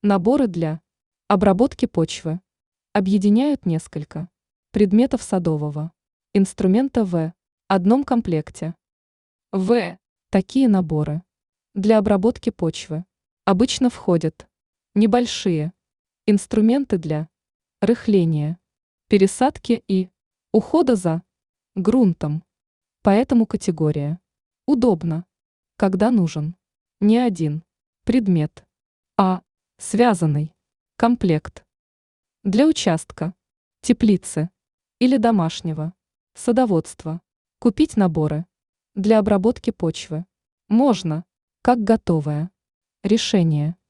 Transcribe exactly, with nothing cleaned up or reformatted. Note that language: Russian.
Наборы для обработки почвы объединяют несколько предметов садового инструмента в одном комплекте. В такие наборы для обработки почвы обычно входят небольшие инструменты для рыхления, пересадки и ухода за грунтом. Поэтому категория удобно, когда нужен не один предмет, а связанный комплект. Для участка, теплицы или домашнего садоводства купить наборы для обработки почвы можно как готовое решение.